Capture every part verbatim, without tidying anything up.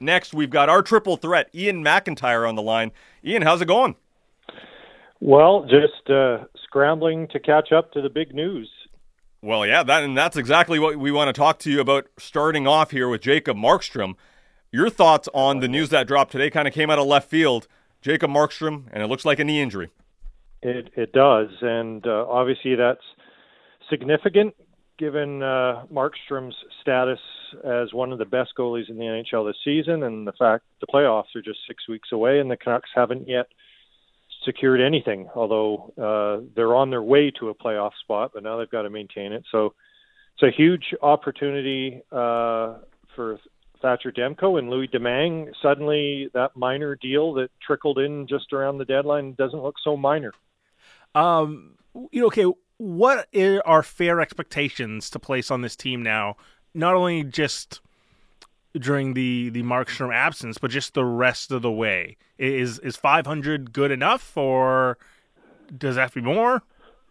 Next, we've got our triple threat, Ian McIntyre, on the line. Ian, how's it going? Well, just uh, scrambling to catch up to the big news. Well, yeah, that and that's exactly what we want to talk to you about, starting off here with Jacob Markstrom. Your thoughts on the news that dropped today kind of came out of left field. Jacob Markstrom, and it looks like a knee injury. It it does, and uh, obviously that's significant given uh, Markstrom's status as one of the best goalies in the N H L this season, and the fact the playoffs are just six weeks away, and the Canucks haven't yet secured anything, although uh, they're on their way to a playoff spot, but now they've got to maintain it. So it's a huge opportunity uh, for Thatcher Demko and Louis Domingue. Suddenly that minor deal that trickled in just around the deadline doesn't look so minor. Um, you know, okay, what are fair expectations to place on this team now? Not only just during the, the Markstrom absence, but just the rest of the way. Is is five hundred good enough, or does that have to be more?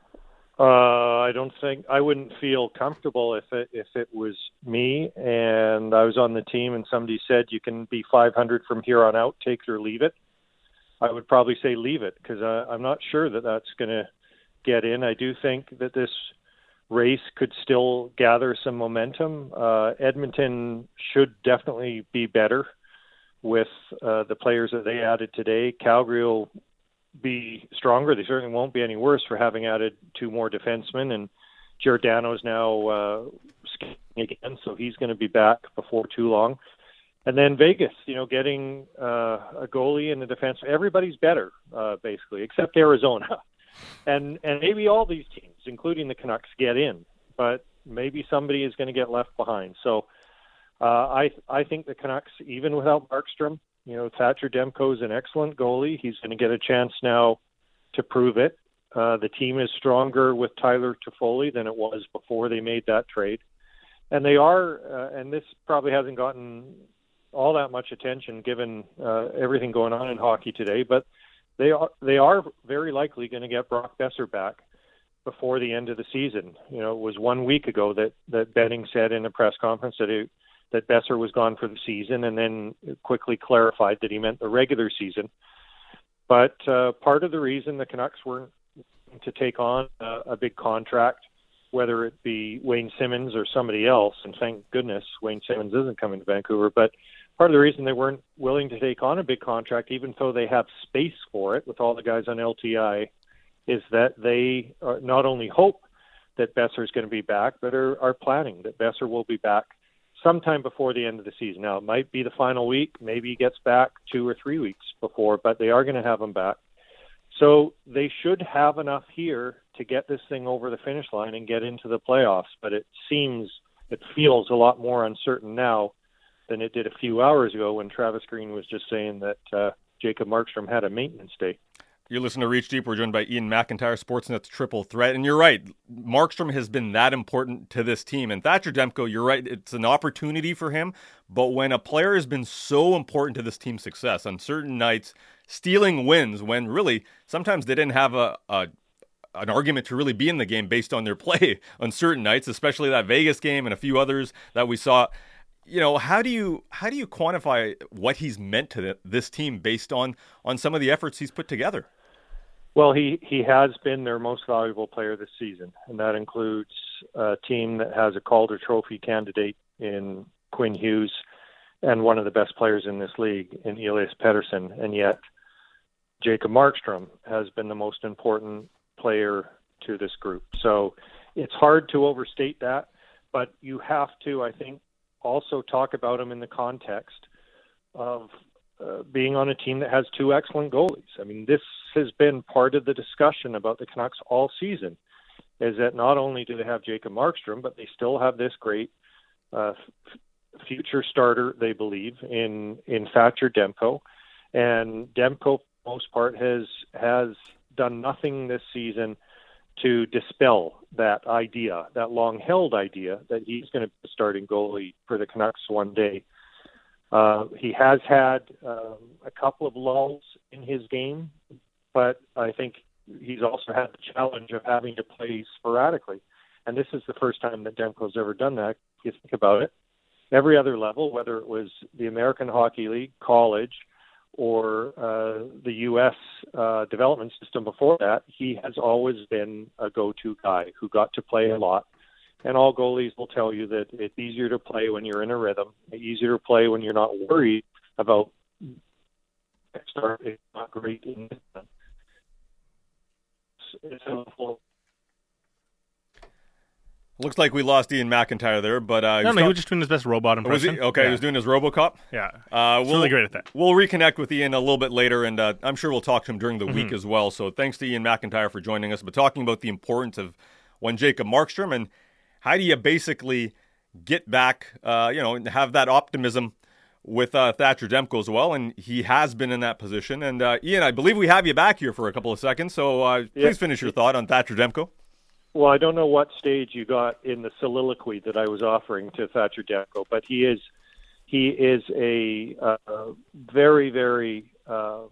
Uh, I don't think I wouldn't feel comfortable if it if it was me and I was on the team and somebody said you can be five hundred from here on out, take it or leave it. I would probably say leave it because I'm not sure that that's going to get in. I do think that this race could still gather some momentum. Uh, Edmonton should definitely be better with uh, the players that they added today. Calgary will be stronger. They certainly won't be any worse for having added two more defensemen, and Giordano's now uh, skating again, so he's going to be back before too long. And then Vegas, you know, getting uh, a goalie and a defense. Everybody's better, uh, basically, except Arizona. And and maybe all these teams, including the Canucks, get in, but maybe somebody is going to get left behind. So uh, I I think the Canucks, even without Markstrom, you know, Thatcher Demko is an excellent goalie. He's going to get a chance now to prove it. Uh, the team is stronger with Tyler Toffoli than it was before they made that trade. And they are, uh, and this probably hasn't gotten all that much attention given uh, everything going on in hockey today, but they are they are very likely going to get Brock Besser back before the end of the season. You know, it was one week ago that, that Benning said in a press conference that it, that Besser was gone for the season, and then quickly clarified that he meant the regular season. But uh, part of the reason the Canucks weren't to take on a, a big contract, whether it be Wayne Simmons or somebody else, and thank goodness Wayne Simmons isn't coming to Vancouver, but part of the reason they weren't willing to take on a big contract, even though they have space for it with all the guys on L T I, is that they are not only hope that Besser is going to be back, but are, are planning that Besser will be back sometime before the end of the season. Now, it might be the final week. Maybe he gets back two or three weeks before, but they are going to have him back. So they should have enough here to get this thing over the finish line and get into the playoffs. But it seems, it feels a lot more uncertain now than it did a few hours ago when Travis Green was just saying that uh, Jacob Markstrom had a maintenance day. You're listening to Reach Deep. We're joined by Ian McIntyre, Sportsnet's Triple Threat. And you're right, Markstrom has been that important to this team. And Thatcher Demko, you're right, it's an opportunity for him. But when a player has been so important to this team's success, on certain nights, stealing wins when really sometimes they didn't have a, a an argument to really be in the game based on their play on certain nights, especially that Vegas game and a few others that we saw. You know, how do you how do you quantify what he's meant to the, this team based on on some of the efforts he's put together? Well, he, he has been their most valuable player this season, and that includes a team that has a Calder Trophy candidate in Quinn Hughes and one of the best players in this league in Elias Pettersson, and yet Jacob Markstrom has been the most important player to this group. So it's hard to overstate that, but you have to, I think, also talk about him in the context of uh, being on a team that has two excellent goalies. I mean, this has been part of the discussion about the Canucks all season, is that not only do they have Jacob Markstrom, but they still have this great uh, f- future starter, they believe, in, in Thatcher Demko. And Demko, for the most part, has has done nothing this season to dispel that idea, that long-held idea that he's going to be the starting goalie for the Canucks one day. Uh, he has had um, a couple of lulls in his game, but I think he's also had the challenge of having to play sporadically. And this is the first time that Demko's ever done that, if you think about it. every other level, whether it was the American Hockey League, college, or uh, the U S uh, development system before that, he has always been a go-to guy who got to play a lot. And all goalies will tell you that it's easier to play when you're in a rhythm, easier to play when you're not worried about start. It's not great in this. It's helpful. Looks like we lost Ian McIntyre there, but uh, no, no, he was just doing his best robot impression. Was he? Okay, yeah. He was doing his RoboCop. Yeah, uh, he's we'll, really great at that. We'll reconnect with Ian a little bit later, and uh, I'm sure we'll talk to him during the mm-hmm. week as well. So thanks to Ian McIntyre for joining us. But talking about the importance of one Jacob Markstrom, and how do you basically get back, uh, you know, and have that optimism with uh, Thatcher Demko as well, and he has been in that position. And uh, Ian, I believe we have you back here for a couple of seconds, so uh, yeah. please finish your thought on Thatcher Demko. Well, I don't know what stage you got in the soliloquy that I was offering to Thatcher Demko, but he is he is a uh, very, very uh,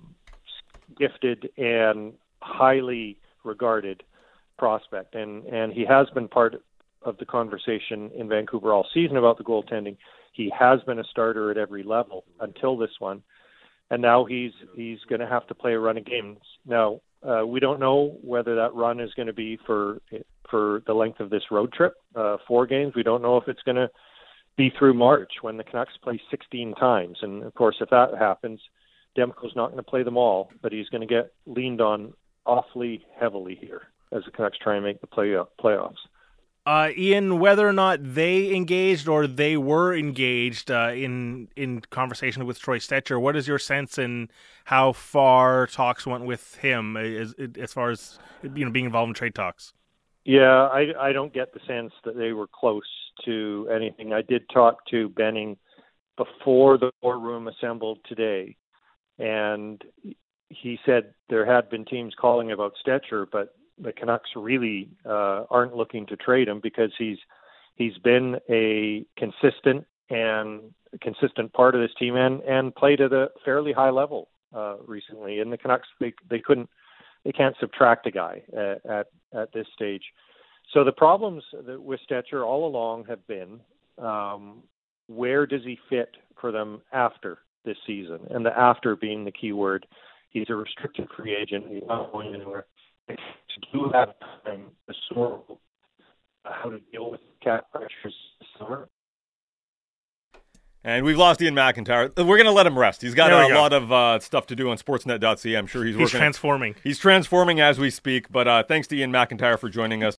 gifted and highly regarded prospect, and, and he has been part of the conversation in Vancouver all season about the goaltending. He has been a starter at every level until this one, and now he's he's going to have to play a run of games. Now, uh, we don't know whether that run is going to be for for the length of this road trip, uh, four games. We don't know if it's going to be through March when the Canucks play sixteen times. And, of course, if that happens, Demko's not going to play them all, but he's going to get leaned on awfully heavily here as the Canucks try and make the play playoffs. Uh, Ian, whether or not they engaged or they were engaged uh, in in conversation with Troy Stecher, what is your sense in how far talks went with him as, as far as you know being involved in trade talks? Yeah, I, I don't get the sense that they were close to anything. I did talk to Benning before the war room assembled today, and he said there had been teams calling about Stecher, but the Canucks really uh, aren't looking to trade him because he's he's been a consistent and consistent part of this team and, and played at a fairly high level uh, recently. And the Canucks they they couldn't they can't subtract a guy at at, at this stage. So the problems that with Stecher all along have been um, where does he fit for them after this season, and the after being the key word. He's a restricted free agent. He's not going anywhere. To do have time to sort how to deal with cap pressures this summer. And we've lost Ian McIntyre. We're going to let him rest. He's got a go. lot of uh, stuff to do on sportsnet dot c a. I'm sure he's, he's working. transforming. He's transforming as we speak. But uh, thanks to Ian McIntyre for joining us.